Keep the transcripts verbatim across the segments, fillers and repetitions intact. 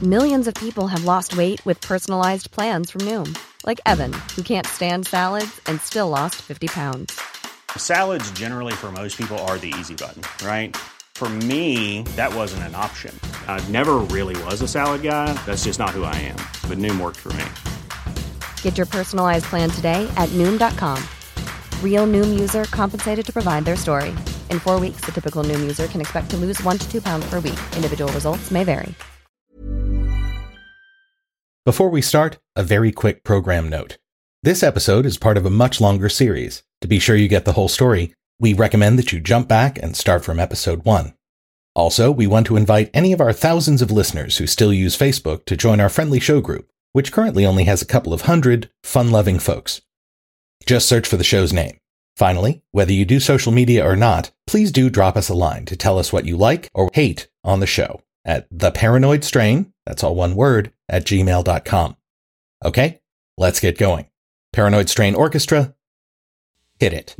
Millions of people have lost weight with personalized plans from Noom. Like Evan, who can't stand salads and still lost fifty pounds. Salads generally for most people are the easy button, right? For me, that wasn't an option. I never really was a salad guy. That's just not who I am. But Noom worked for me. Get your personalized plan today at Noom dot com. Real Noom user compensated to provide their story. In four weeks, the typical Noom user can expect to lose one to two pounds per week. Individual results may vary. Before we start, a very quick program note. This episode is part of a much longer series. To be sure you get the whole story, we recommend that you jump back and start from episode one. Also, we want to invite any of our thousands of listeners who still use Facebook to join our friendly show group, which currently only has a couple of hundred fun-loving folks. Just search for the show's name. Finally, whether you do social media or not, please do drop us a line to tell us what you like or hate on the show at theparanoidstrain, that's all one word, at gmail dot com. Okay, let's get going. Paranoid Strain Orchestra, hit it.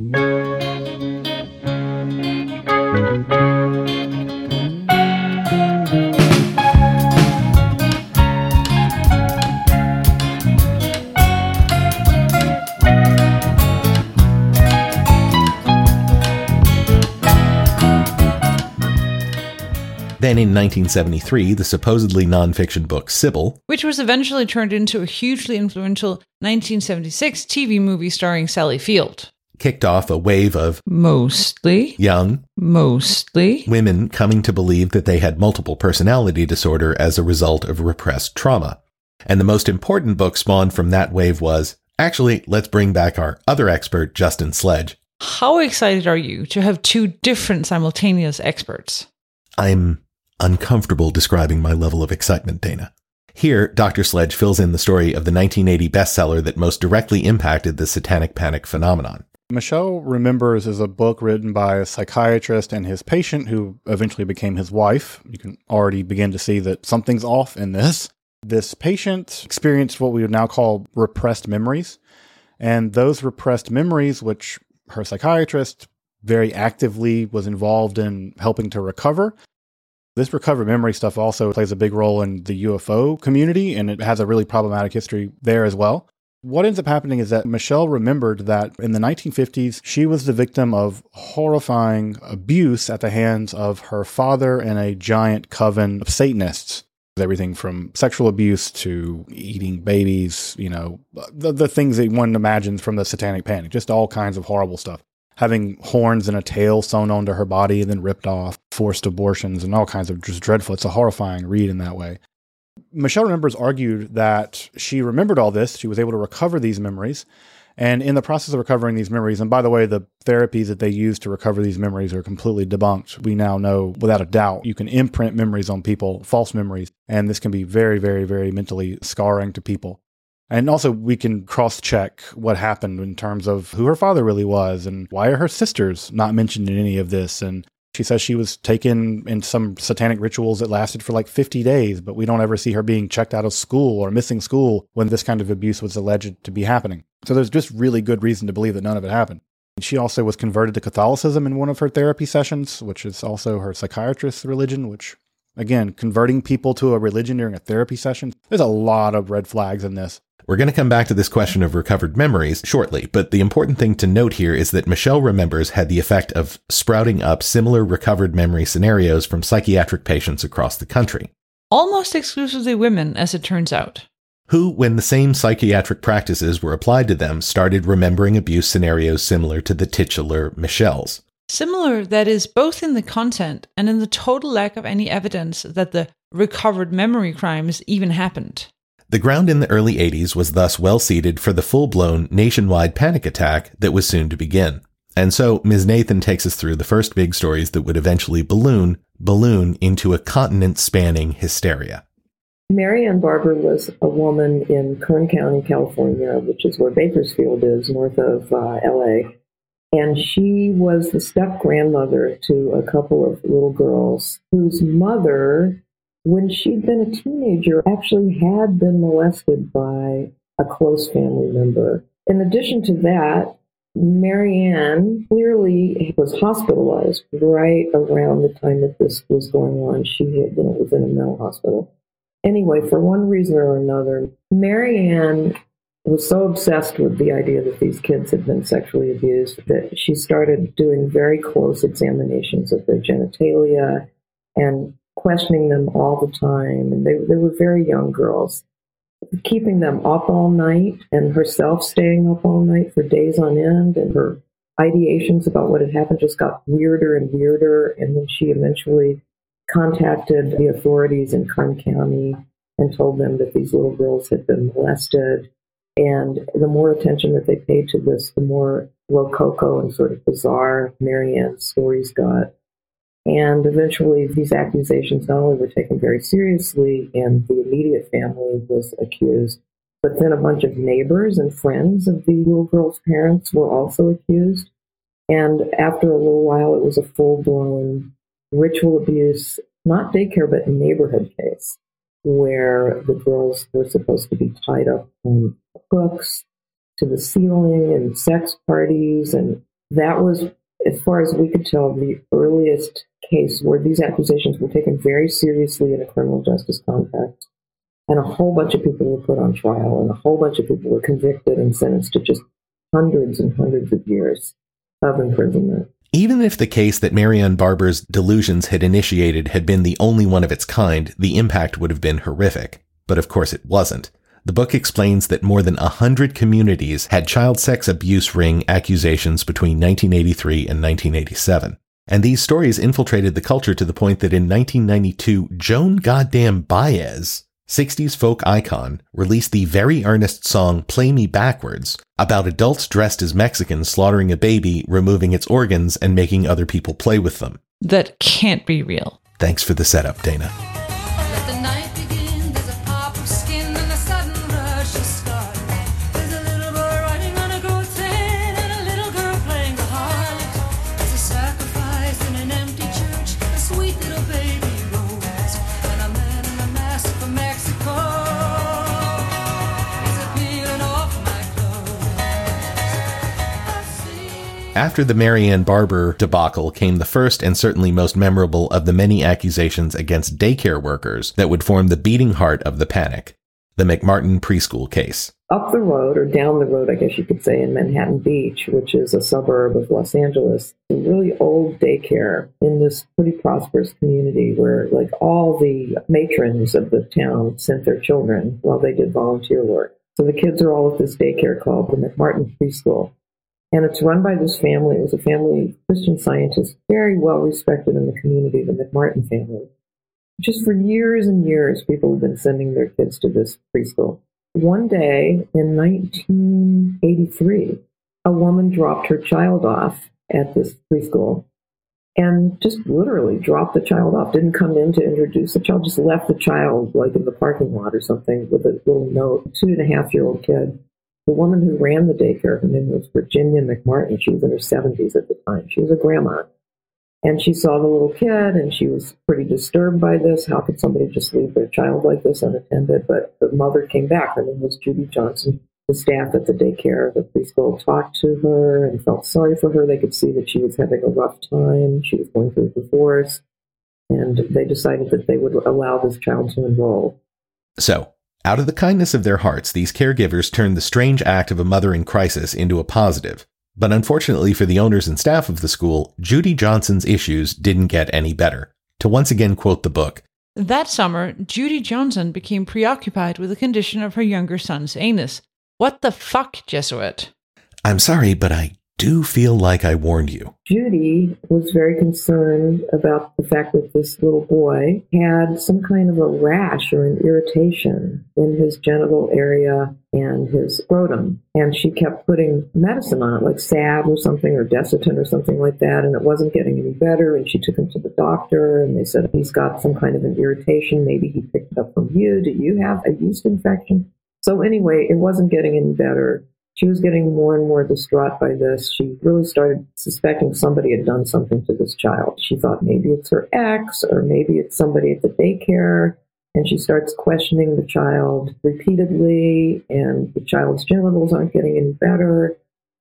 Then in nineteen seventy-three, the supposedly non-fiction book Sybil, which was eventually turned into a hugely influential nineteen seventy-six T V movie starring Sally Field, kicked off a wave of mostly young, mostly women coming to believe that they had multiple personality disorder as a result of repressed trauma. And the most important book spawned from that wave was, actually, let's bring back our other expert, Justin Sledge. How excited are you to have two different simultaneous experts? I'm uncomfortable describing my level of excitement, Dana. Here, Doctor Sledge fills in the story of the nineteen eighty bestseller that most directly impacted the satanic panic phenomenon. Michelle Remembers is a book written by a psychiatrist and his patient who eventually became his wife. You can already begin to see that something's off in this. This patient experienced what we would now call repressed memories. And those repressed memories, which her psychiatrist very actively was involved in helping to recover. This recovered memory stuff also plays a big role in the U F O community, and it has a really problematic history there as well. What ends up happening is that Michelle remembered that in the nineteen fifties, she was the victim of horrifying abuse at the hands of her father and a giant coven of Satanists. Everything from sexual abuse to eating babies, you know, the, the things that one imagines from the satanic panic, just all kinds of horrible stuff. Having horns and a tail sewn onto her body and then ripped off, forced abortions, and all kinds of just dreadful. It's a horrifying read in that way. Michelle Remembers argued that she remembered all this. She was able to recover these memories. And in the process of recovering these memories, and by the way, the therapies that they use to recover these memories are completely debunked. We now know without a doubt you can imprint memories on people, false memories, and this can be very, very, very mentally scarring to people. And also, we can cross-check what happened in terms of who her father really was and why are her sisters not mentioned in any of this. And she says she was taken in some satanic rituals that lasted for like fifty days, but we don't ever see her being checked out of school or missing school when this kind of abuse was alleged to be happening. So there's just really good reason to believe that none of it happened. She also was converted to Catholicism in one of her therapy sessions, which is also her psychiatrist's religion, which, again, converting people to a religion during a therapy session, there's a lot of red flags in this. We're going to come back to this question of recovered memories shortly, but the important thing to note here is that Michelle Remembers had the effect of sprouting up similar recovered memory scenarios from psychiatric patients across the country. Almost exclusively women, as it turns out. Who, when the same psychiatric practices were applied to them, started remembering abuse scenarios similar to the titular Michelle's. Similar, that is, both in the content and in the total lack of any evidence that the recovered memory crimes even happened. The ground in the early eighties was thus well seeded for the full-blown nationwide panic attack that was soon to begin. And so Miz Nathan takes us through the first big stories that would eventually balloon, balloon into a continent-spanning hysteria. Mary Ann Barber was a woman in Kern County, California, which is where Bakersfield is, north of uh, L A. And she was the step-grandmother to a couple of little girls whose mother, when she'd been a teenager, actually had been molested by a close family member. In addition to that, Mary Ann clearly was hospitalized right around the time that this was going on. She had been within a mental hospital. Anyway, for one reason or another, Marianne was so obsessed with the idea that these kids had been sexually abused that she started doing very close examinations of their genitalia and questioning them all the time. And they, they were very young girls, keeping them up all night and herself staying up all night for days on end. And her ideations about what had happened just got weirder and weirder. And then she eventually contacted the authorities in Kern County and told them that these little girls had been molested. And the more attention that they paid to this, the more rococo and sort of bizarre Marianne's stories got. And eventually these accusations not only were taken very seriously and the immediate family was accused, but then a bunch of neighbors and friends of the little girl's parents were also accused. And after a little while, it was a full-blown ritual abuse, not daycare, but neighborhood case, where the girls were supposed to be tied up on hooks to the ceiling and sex parties. And that was, as far as we could tell, the earliest case where these accusations were taken very seriously in a criminal justice context. And a whole bunch of people were put on trial, and a whole bunch of people were convicted and sentenced to just hundreds and hundreds of years of imprisonment. Even if the case that Marianne Barber's delusions had initiated had been the only one of its kind, the impact would have been horrific. But of course it wasn't. The book explains that more than a hundred communities had child sex abuse ring accusations between nineteen eighty-three and nineteen eighty-seven. And these stories infiltrated the culture to the point that in nineteen ninety-two, Joan Goddamn Baez, sixties folk icon, released the very earnest song Play Me Backwards about adults dressed as Mexicans slaughtering a baby, removing its organs, and making other people play with them. That can't be real. Thanks for the setup, Dana. Let the night begin, there's a pop of skin and a sudden rush of scarlet. There's a little boy riding on a goat train and a little girl playing the harlot. It's a sacrifice in an empty church, a sweet little baby rose, and a man in a mask from Mexico is peeling off my clothes. I see. After the Marianne Barber debacle came the first and certainly most memorable of the many accusations against daycare workers that would form the beating heart of the panic, the McMartin preschool case. Up the road, or down the road, I guess you could say, in Manhattan Beach, which is a suburb of Los Angeles, a really old daycare in this pretty prosperous community where, like, all the matrons of the town sent their children while they did volunteer work. So the kids are all at this daycare called the McMartin Preschool. And it's run by this family. It was a family of Christian scientists, very well respected in the community, the McMartin family. Just for years and years, people have been sending their kids to this preschool. One day in nineteen eighty-three, a woman dropped her child off at this preschool and just literally dropped the child off, didn't come in to introduce the child, just left the child like in the parking lot or something with a little note, two and a half year old kid. The woman who ran the daycare, her name was Virginia McMartin. She was in her seventies at the time. She was a grandma. And she saw the little kid, and she was pretty disturbed by this. How could somebody just leave their child like this unattended? But the mother came back. Her name was Judy Johnson. The staff at the daycare, the preschool, talked to her and felt sorry for her. They could see that she was having a rough time. She was going through a divorce. And they decided that they would allow this child to enroll. So, out of the kindness of their hearts, these caregivers turned the strange act of a mother in crisis into a positive. But unfortunately for the owners and staff of the school, Judy Johnson's issues didn't get any better. To once again quote the book, That summer, Judy Johnson became preoccupied with the condition of her younger son's anus. What the fuck, Jesuit? I'm sorry, but I do feel like I warned you. Judy was very concerned about the fact that this little boy had some kind of a rash or an irritation in his genital area and his scrotum. And she kept putting medicine on it, like salve or something, or Desitin or something like that, and it wasn't getting any better. And she took him to the doctor, and they said, he's got some kind of an irritation. Maybe he picked it up from you. Do you have a yeast infection? So anyway, it wasn't getting any better. She was getting more and more distraught by this. She really started suspecting somebody had done something to this child. She thought maybe it's her ex, or maybe it's somebody at the daycare. And she starts questioning the child repeatedly, and the child's genitals aren't getting any better.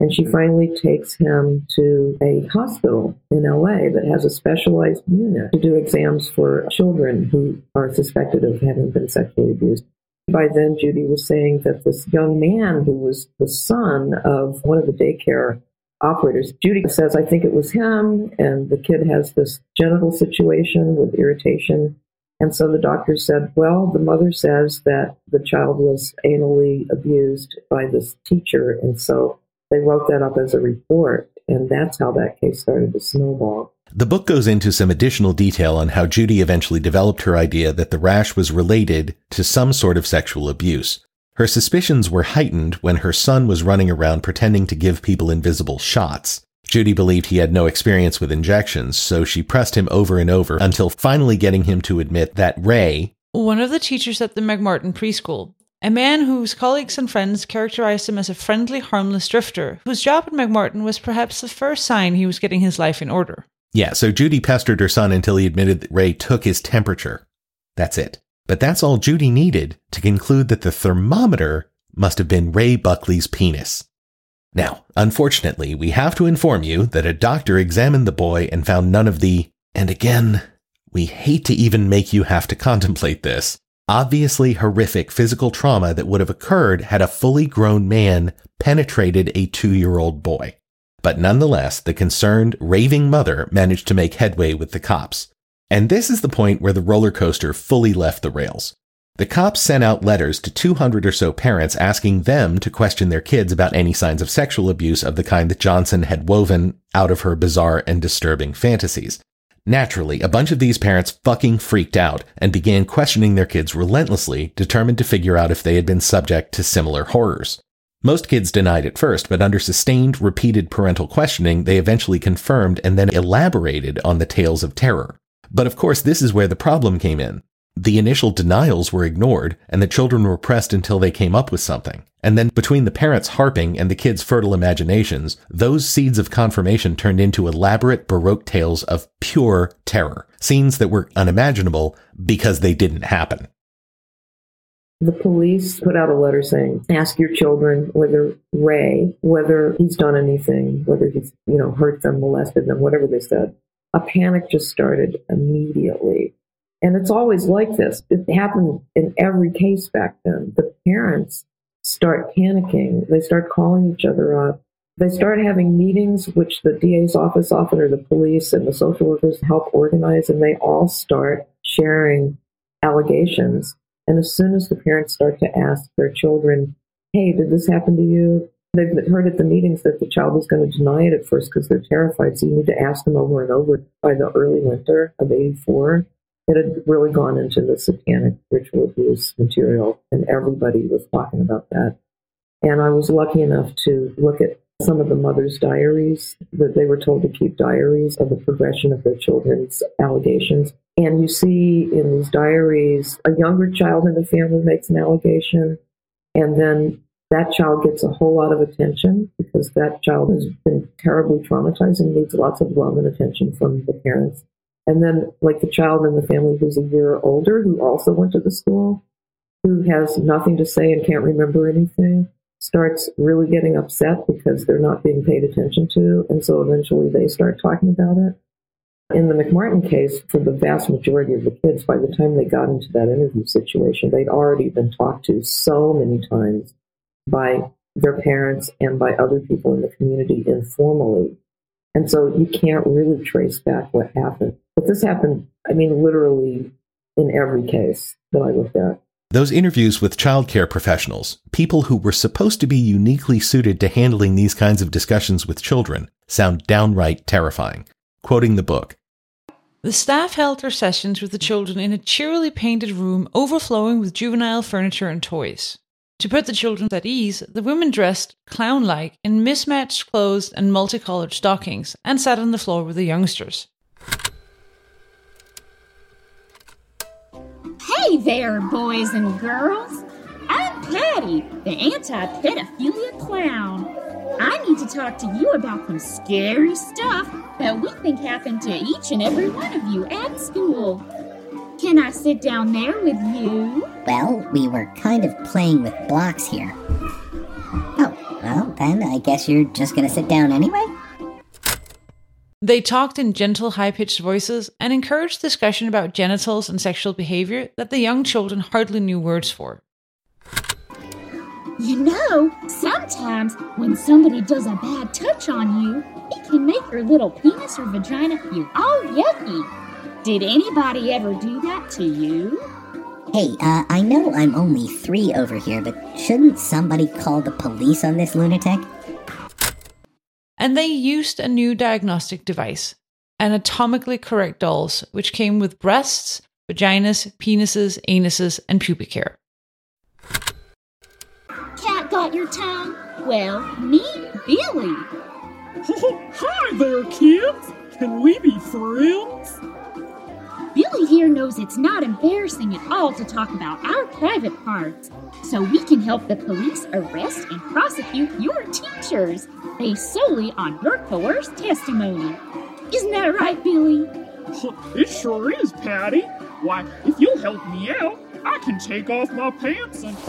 And she finally takes him to a hospital in L A that has a specialized unit to do exams for children who are suspected of having been sexually abused. By then, Judy was saying that this young man who was the son of one of the daycare operators, Judy says, I think it was him, and the kid has this genital situation with irritation. And so the doctor said, well, the mother says that the child was anally abused by this teacher, and so they wrote that up as a report, and that's how that case started to snowball. The book goes into some additional detail on how Judy eventually developed her idea that the rash was related to some sort of sexual abuse. Her suspicions were heightened when her son was running around pretending to give people invisible shots. Judy believed he had no experience with injections, so she pressed him over and over until finally getting him to admit that Ray, one of the teachers at the McMartin preschool, a man whose colleagues and friends characterized him as a friendly, harmless drifter, whose job at McMartin was perhaps the first sign he was getting his life in order. Yeah, so Judy pestered her son until he admitted that Ray took his temperature. That's it. But that's all Judy needed to conclude that the thermometer must have been Ray Buckley's penis. Now, unfortunately, we have to inform you that a doctor examined the boy and found none of the, and again, we hate to even make you have to contemplate this, obviously horrific physical trauma that would have occurred had a fully grown man penetrated a two-year-old boy. But nonetheless, the concerned, raving mother managed to make headway with the cops. And this is the point where the roller coaster fully left the rails. The cops sent out letters to two hundred or so parents asking them to question their kids about any signs of sexual abuse of the kind that Johnson had woven out of her bizarre and disturbing fantasies. Naturally, a bunch of these parents fucking freaked out and began questioning their kids relentlessly, determined to figure out if they had been subject to similar horrors. Most kids denied at first, but under sustained, repeated parental questioning, they eventually confirmed and then elaborated on the tales of terror. But of course, this is where the problem came in. The initial denials were ignored, and the children were pressed until they came up with something. And then between the parents harping and the kids' fertile imaginations, those seeds of confirmation turned into elaborate Baroque tales of pure terror, scenes that were unimaginable because they didn't happen. The police put out a letter saying, ask your children whether Ray, whether he's done anything, whether he's, you know, hurt them, molested them, whatever they said. A panic just started immediately. And it's always like this. It happened in every case back then. The parents start panicking. They start calling each other up. They start having meetings, which the D A's office often, or the police and the social workers help organize, and they all start sharing allegations. And as soon as the parents start to ask their children, hey, did this happen to you? They've heard at the meetings that the child is going to deny it at first because they're terrified. So you need to ask them over and over. By the early winter of eighty-four, it had really gone into the satanic ritual abuse material, and everybody was talking about that. And I was lucky enough to look at some of the mothers' diaries, that they were told to keep diaries of the progression of their children's allegations. And you see in these diaries, a younger child in the family makes an allegation, and then that child gets a whole lot of attention because that child has been terribly traumatized and needs lots of love and attention from the parents. And then, like the child in the family who's a year older, who also went to the school, who has nothing to say and can't remember anything, starts really getting upset because they're not being paid attention to. And so eventually they start talking about it. In the McMartin case, for the vast majority of the kids, by the time they got into that interview situation, they'd already been talked to so many times by their parents and by other people in the community informally. And so you can't really trace back what happened. But this happened, I mean, literally in every case that I looked at. Those interviews with childcare professionals, people who were supposed to be uniquely suited to handling these kinds of discussions with children, sound downright terrifying. Quoting the book, the staff held their sessions with the children in a cheerily painted room overflowing with juvenile furniture and toys. To put the children at ease, the women dressed clown-like in mismatched clothes and multicolored stockings and sat on the floor with the youngsters. Hey there, boys and girls. I'm Patty, the anti-pedophilia clown. I need to talk to you about some scary stuff that we think happened to each and every one of you at school. Can I sit down there with you? Well, we were kind of playing with blocks here. Oh, well, then I guess you're just gonna sit down anyway? They talked in gentle, high-pitched voices and encouraged discussion about genitals and sexual behavior that the young children hardly knew words for. You know, sometimes when somebody does a bad touch on you, it can make your little penis or vagina feel all yucky. Did anybody ever do that to you? Hey, uh, I know I'm only three over here, but shouldn't somebody call the police on this lunatic? And they used a new diagnostic device, anatomically correct dolls, which came with breasts, vaginas, penises, anuses, and pubic hair. Cat got your tongue? Well, meet Billy. Hi there, kids! Can we be friends? Billy here knows it's not embarrassing at all to talk about our private parts, so we can help the police arrest and prosecute your teachers based solely on your coerced testimony. Isn't that right, Billy? It sure is, Patty. Why, if you'll help me out, I can take off my pants and...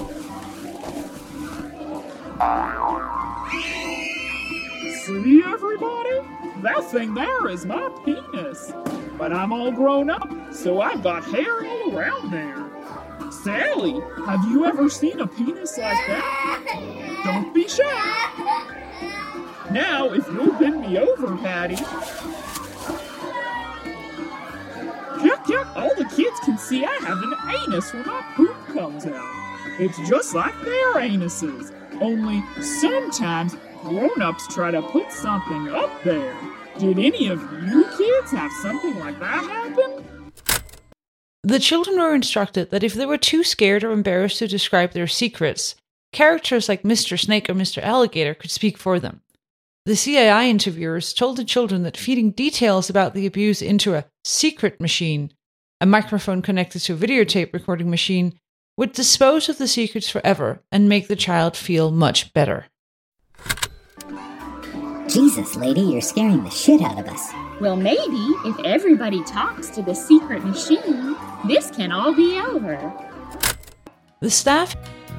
See, everybody? That thing there is my penis. But I'm all grown up, so I've got hair all around there. Sally, have you ever seen a penis like that? Don't be shy. Now, if you'll bend me over, Patty. Yuck, yuck, all the kids can see I have an anus when my poop comes out. It's just like their anuses, only sometimes grown-ups try to put something up there. Did any of you kids have something like that happen? The children were instructed that if they were too scared or embarrassed to describe their secrets, characters like Mister Snake or Mister Alligator could speak for them. The C I I interviewers told the children that feeding details about the abuse into a secret machine, a microphone connected to a videotape recording machine, would dispose of the secrets forever and make the child feel much better. Jesus, lady, you're scaring the shit out of us. Well, maybe if everybody talks to the secret machine, this can all be over. The staff...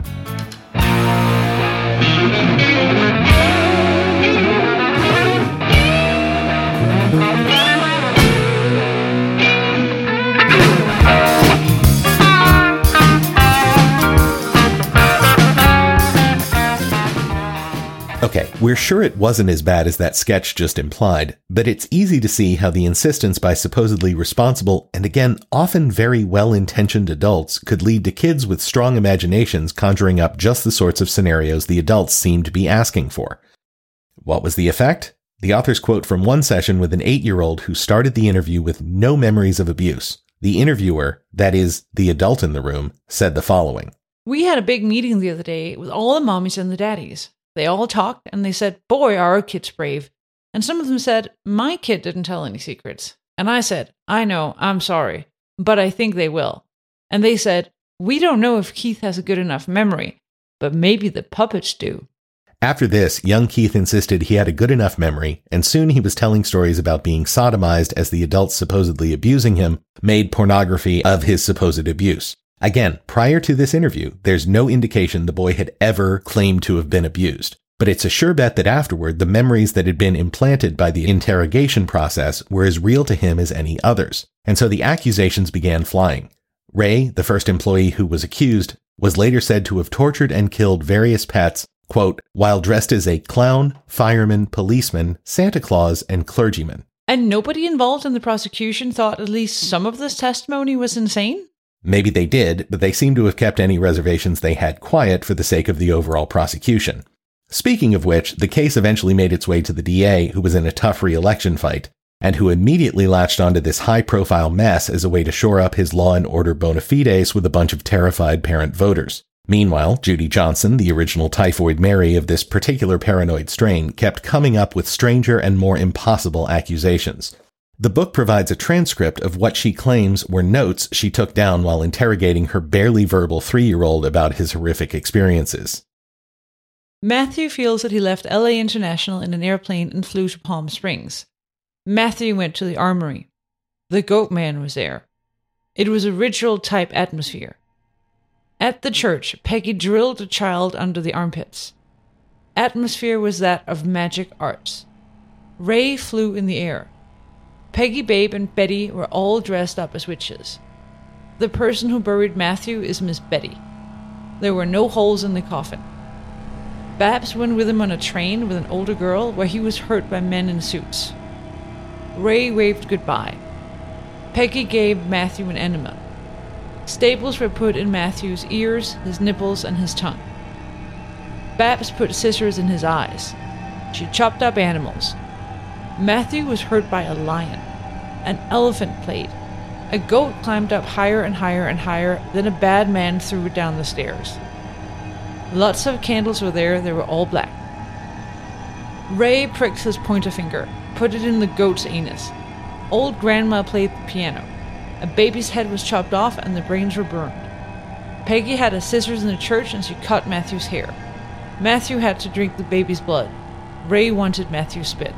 Okay, we're sure it wasn't as bad as that sketch just implied, but it's easy to see how the insistence by supposedly responsible and again often very well-intentioned adults could lead to kids with strong imaginations conjuring up just the sorts of scenarios the adults seem to be asking for. What was the effect? The authors quote from one session with an eight-year-old who started the interview with no memories of abuse. The interviewer, that is, the adult in the room, said the following. We had a big meeting the other day with all the mommies and the daddies. They all talked and they said, boy, are our kids brave. And some of them said, my kid didn't tell any secrets. And I said, I know, I'm sorry, but I think they will. And they said, we don't know if Keith has a good enough memory, but maybe the puppets do. After this, young Keith insisted he had a good enough memory, and soon he was telling stories about being sodomized as the adults supposedly abusing him made pornography of his supposed abuse. Again, prior to this interview, there's no indication the boy had ever claimed to have been abused. But it's a sure bet that afterward, the memories that had been implanted by the interrogation process were as real to him as any others. And so the accusations began flying. Ray, the first employee who was accused, was later said to have tortured and killed various pets, quote, while dressed as a clown, fireman, policeman, Santa Claus, and clergyman. And nobody involved in the prosecution thought at least some of this testimony was insane? Maybe they did, but they seem to have kept any reservations they had quiet for the sake of the overall prosecution. Speaking of which, the case eventually made its way to the D A, who was in a tough re-election fight, and who immediately latched onto this high-profile mess as a way to shore up his law and order bona fides with a bunch of terrified parent voters. Meanwhile, Judy Johnson, the original Typhoid Mary of this particular paranoid strain, kept coming up with stranger and more impossible accusations. The book provides a transcript of what she claims were notes she took down while interrogating her barely verbal three-year-old about his horrific experiences. Matthew feels that he left L A International in an airplane and flew to Palm Springs. Matthew went to the armory. The goat man was there. It was a ritual-type atmosphere. At the church, Peggy drilled a child under the armpits. atmosphere was that of magic arts. Ray flew in the air. Peggy, Babe, and Betty were all dressed up as witches. The person who buried Matthew is Miss Betty. There were no holes in the coffin. Babs went with him on a train with an older girl where he was hurt by men in suits. Ray waved goodbye. Peggy gave Matthew an enema. Staples were put in Matthew's ears, his nipples, and his tongue. Babs put scissors in his eyes. She chopped up animals. Matthew was hurt by a lion. An elephant played. A goat climbed up higher and higher and higher, then a bad man threw it down the stairs. Lots of candles were there, they were all black. Ray pricked his pointer finger, put it in the goat's anus. Old grandma played the piano. A baby's head was chopped off and the brains were burned. Peggy had a scissors in the church and she cut Matthew's hair. Matthew had to drink the baby's blood. Ray wanted Matthew's spit.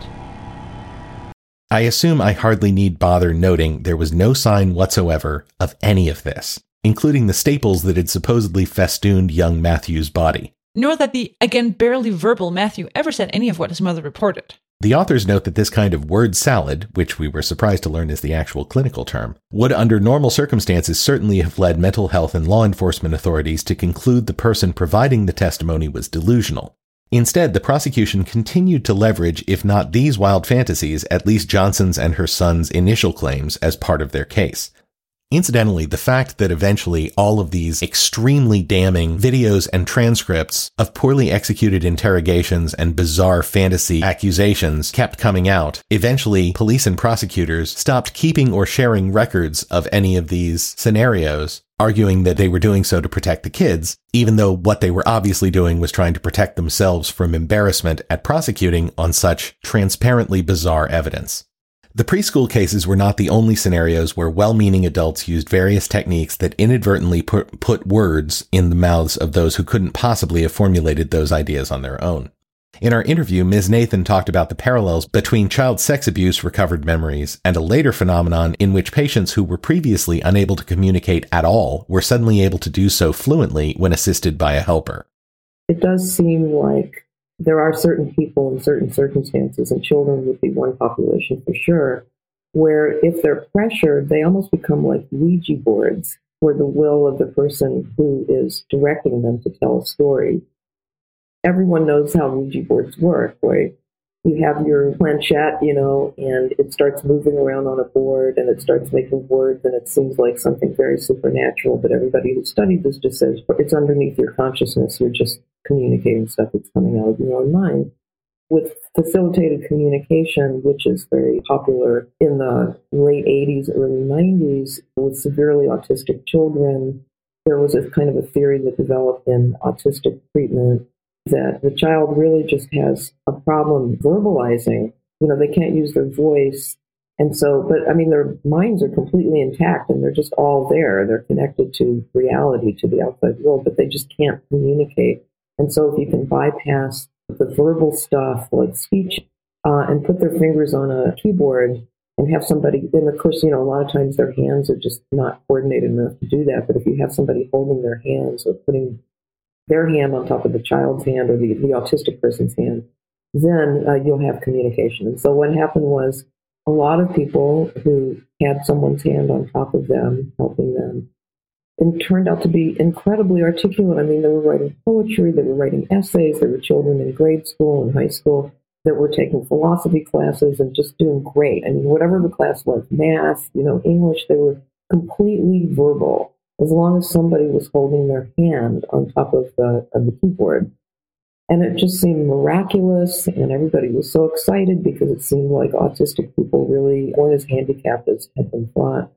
I assume I hardly need bother noting there was no sign whatsoever of any of this, including the staples that had supposedly festooned young Matthew's body. Nor that the, again, barely verbal Matthew ever said any of what his mother reported. The authors note that this kind of word salad, which we were surprised to learn is the actual clinical term, would under normal circumstances certainly have led mental health and law enforcement authorities to conclude the person providing the testimony was delusional. Instead, the prosecution continued to leverage, if not these wild fantasies, at least Johnson's and her son's initial claims as part of their case. Incidentally, the fact that eventually all of these extremely damning videos and transcripts of poorly executed interrogations and bizarre fantasy accusations kept coming out, eventually police and prosecutors stopped keeping or sharing records of any of these scenarios, arguing that they were doing so to protect the kids, even though what they were obviously doing was trying to protect themselves from embarrassment at prosecuting on such transparently bizarre evidence. The preschool cases were not the only scenarios where well-meaning adults used various techniques that inadvertently put, put words in the mouths of those who couldn't possibly have formulated those ideas on their own. In our interview, Miz Nathan talked about the parallels between child sex abuse recovered memories and a later phenomenon in which patients who were previously unable to communicate at all were suddenly able to do so fluently when assisted by a helper. It does seem like there are certain people in certain circumstances, and children would be one population for sure, where if they're pressured, they almost become like Ouija boards for the will of the person who is directing them to tell a story. Everyone knows how Ouija boards work, right? You have your planchette, you know, and it starts moving around on a board and it starts making words and it seems like something very supernatural, but everybody who studied this just says it's underneath your consciousness. You're just communicating stuff that's coming out of your own mind. With facilitated communication, which is very popular in the late eighties, early nineties, with severely autistic children, there was a kind of a theory that developed in autistic treatment that the child really just has a problem verbalizing. You know, they can't use their voice. And so, but I mean, their minds are completely intact and they're just all there. They're connected to reality, to the outside world, but they just can't communicate. And so if you can bypass the verbal stuff like speech uh, and put their fingers on a keyboard and have somebody, and of course, you know, a lot of times their hands are just not coordinated enough to do that. But if you have somebody holding their hands or putting their hand on top of the child's hand or the, the autistic person's hand, then uh, you'll have communication. And so what happened was a lot of people who had someone's hand on top of them, helping them, and turned out to be incredibly articulate. I mean, they were writing poetry, they were writing essays, there were children in grade school and high school that were taking philosophy classes and just doing great. I mean, whatever the class was, math, you know, English, they were completely verbal, as long as somebody was holding their hand on top of the, of the keyboard. And it just seemed miraculous, and everybody was so excited because it seemed like autistic people really weren't as handicapped as had been thought.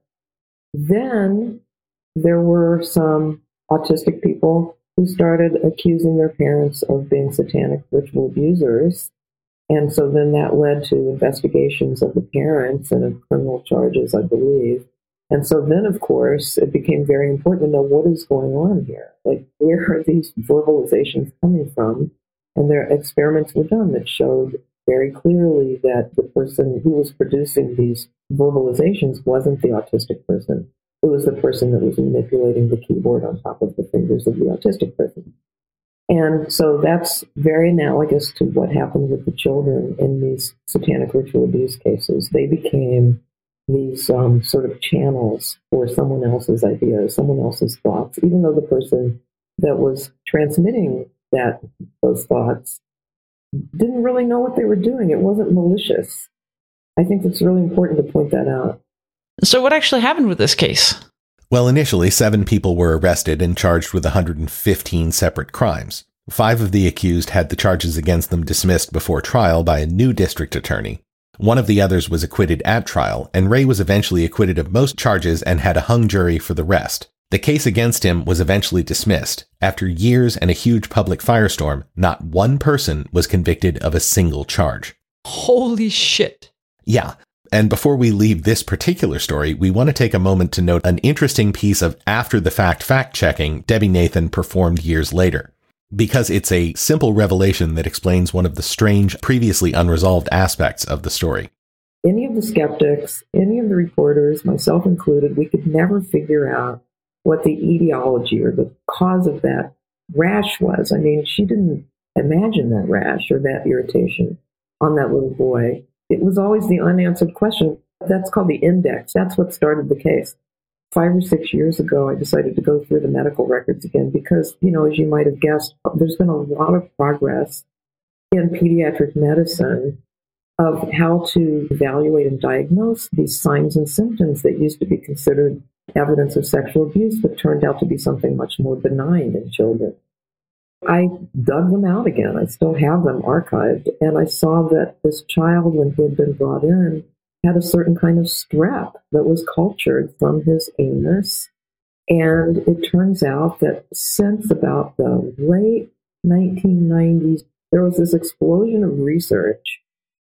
Then there were some autistic people who started accusing their parents of being satanic ritual abusers. And so then that led to investigations of the parents and of criminal charges, I believe. And so then, of course, it became very important to know what is going on here. Like, where are these verbalizations coming from? And their experiments were done that showed very clearly that the person who was producing these verbalizations wasn't the autistic person. It was the person that was manipulating the keyboard on top of the fingers of the autistic person. And so that's very analogous to what happened with the children in these satanic ritual abuse cases. They became these um, sort of channels for someone else's ideas, someone else's thoughts, even though the person that was transmitting that those thoughts didn't really know what they were doing. It wasn't malicious. I think it's really important to point that out. So what actually happened with this case? Well, initially, seven people were arrested and charged with one hundred fifteen separate crimes. Five of the accused had the charges against them dismissed before trial by a new district attorney. One of the others was acquitted at trial, and Ray was eventually acquitted of most charges and had a hung jury for the rest. The case against him was eventually dismissed. After years and a huge public firestorm, not one person was convicted of a single charge. Holy shit. Yeah. And before we leave this particular story, we want to take a moment to note an interesting piece of after-the-fact fact-checking Debbie Nathan performed years later, because it's a simple revelation that explains one of the strange, previously unresolved aspects of the story. Any of the skeptics, any of the reporters, myself included, we could never figure out what the etiology or the cause of that rash was. I mean, she didn't imagine that rash or that irritation on that little boy. It was always the unanswered question. That's called the index. That's what started the case. Five or six years ago, I decided to go through the medical records again because, you know, as you might have guessed, there's been a lot of progress in pediatric medicine of how to evaluate and diagnose these signs and symptoms that used to be considered evidence of sexual abuse, but turned out to be something much more benign in children. I dug them out again. I still have them archived. And I saw that this child, when he had been brought in, had a certain kind of strep that was cultured from his anus. And it turns out that since about the late nineteen nineties, there was this explosion of research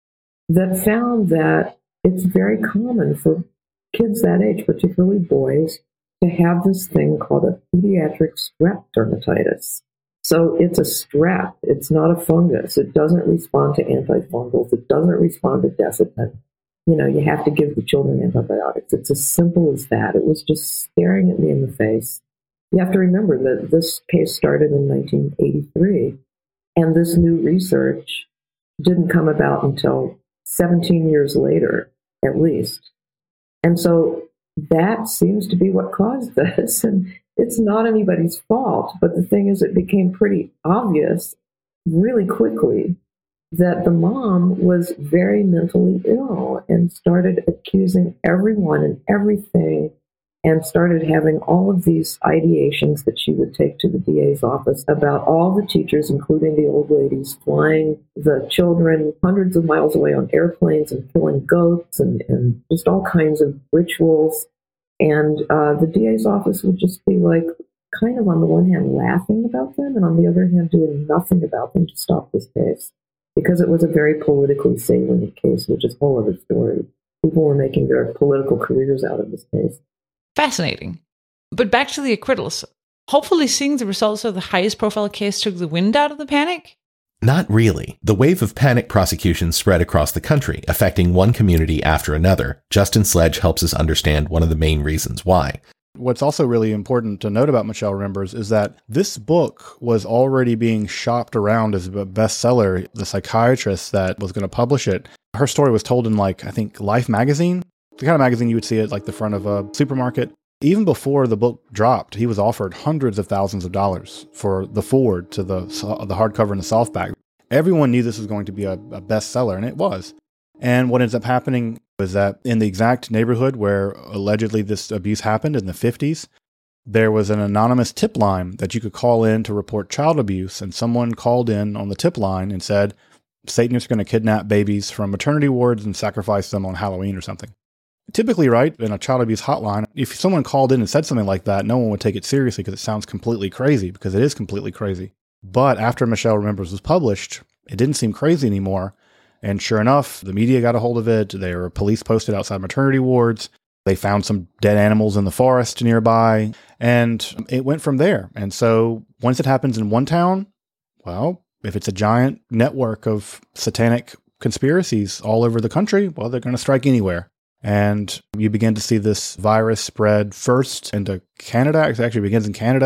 that found that it's very common for kids that age, particularly boys, to have this thing called a pediatric strep dermatitis. So it's a strep. It's not a fungus. It doesn't respond to antifungals. It doesn't respond to Desitin. You know, you have to give the children antibiotics. It's as simple as that. It was just staring at me in the face. You have to remember that this case started in nineteen eighty-three, and this new research didn't come about until seventeen years later, at least. And so that seems to be what caused this. And it's not anybody's fault, but the thing is, it became pretty obvious really quickly that the mom was very mentally ill and started accusing everyone and everything and started having all of these ideations that she would take to the D A's office about all the teachers, including the old ladies, flying the children hundreds of miles away on airplanes and killing goats and, and just all kinds of rituals. And uh, the D A's office would just be like, kind of on the one hand laughing about them, and on the other hand doing nothing about them to stop this case, because it was a very politically salient case, which is a whole other story. People were making their political careers out of this case. Fascinating. But back to the acquittals. Hopefully seeing the results of the highest profile case took the wind out of the panic? Not really. The wave of panic prosecutions spread across the country, affecting one community after another. Justin Sledge helps us understand one of the main reasons why. What's also really important to note about Michelle Remembers is that this book was already being shopped around as a bestseller. The psychiatrist that was going to publish it, her story was told in, like, I think Life magazine, the kind of magazine you would see at like the front of a supermarket. Even before the book dropped, he was offered hundreds of thousands of dollars for the forward to the the hardcover and the softback. Everyone knew this was going to be a, a bestseller, and it was. And what ends up happening was that in the exact neighborhood where allegedly this abuse happened in the fifties, there was an anonymous tip line that you could call in to report child abuse, and someone called in on the tip line and said, Satanists are going to kidnap babies from maternity wards and sacrifice them on Halloween or something. Typically, right, in a child abuse hotline, if someone called in and said something like that, no one would take it seriously because it sounds completely crazy, because it is completely crazy. But after Michelle Remembers was published, it didn't seem crazy anymore. And sure enough, the media got a hold of it. There were police posted outside maternity wards. They found some dead animals in the forest nearby, and it went from there. And so once it happens in one town, well, if it's a giant network of satanic conspiracies all over the country, well, they're going to strike anywhere. And you begin to see this virus spread first into Canada. It actually begins in Canada,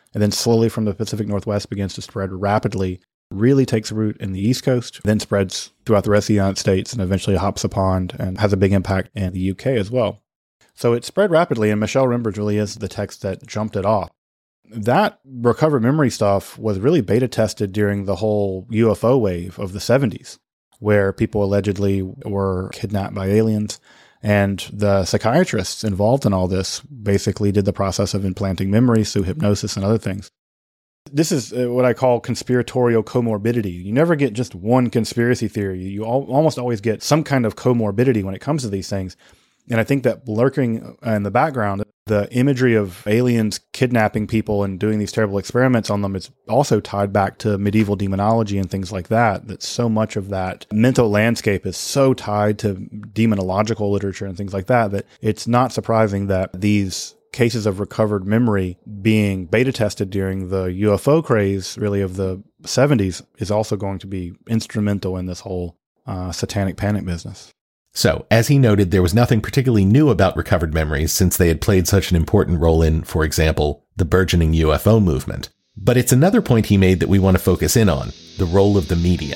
and then slowly from the Pacific Northwest begins to spread rapidly, really takes root in the East Coast, then spreads throughout the rest of the United States, and eventually hops a pond and has a big impact in the U K as well. So it spread rapidly, and Michelle Rembers really is the text that jumped it off. That recovered memory stuff was really beta tested during the whole U F O wave of the seventies, where people allegedly were kidnapped by aliens. And the psychiatrists involved in all this basically did the process of implanting memories through hypnosis and other things. This is what I call conspiratorial comorbidity. You never get just one conspiracy theory. You al- almost always get some kind of comorbidity when it comes to these things. And I think that lurking in the background, the imagery of aliens kidnapping people and doing these terrible experiments on them is also tied back to medieval demonology and things like that. That so much of that mental landscape is so tied to demonological literature and things like that, that it's not surprising that these cases of recovered memory being beta tested during the U F O craze, really of the seventies, is also going to be instrumental in this whole uh, satanic panic business. So, as he noted, there was nothing particularly new about recovered memories since they had played such an important role in, for example, the burgeoning U F O movement. But it's another point he made that we want to focus in on, the role of the media.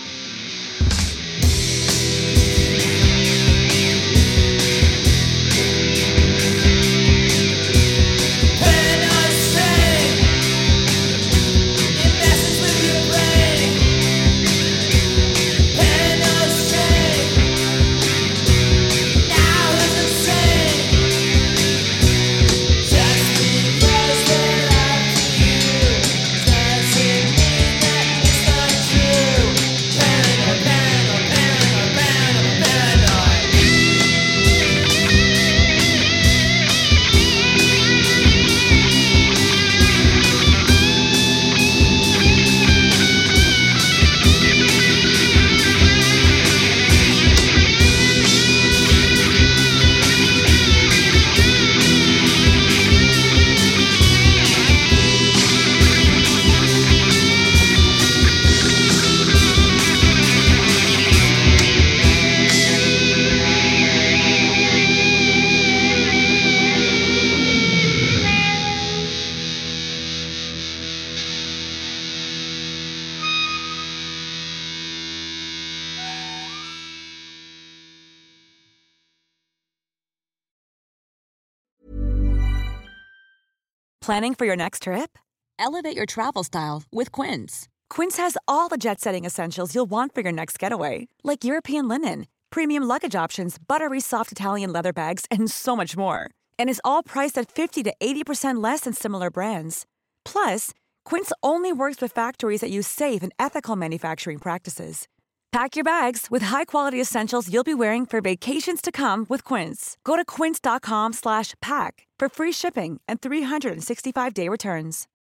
Planning for your next trip? Elevate your travel style with Quince. Quince has all the jet-setting essentials you'll want for your next getaway, like European linen, premium luggage options, buttery soft Italian leather bags, and so much more. And is all priced at fifty to eighty percent less than similar brands. Plus, Quince only works with factories that use safe and ethical manufacturing practices. Pack your bags with high-quality essentials you'll be wearing for vacations to come with Quince. Go to quince.com slash pack for free shipping and three sixty-five day returns.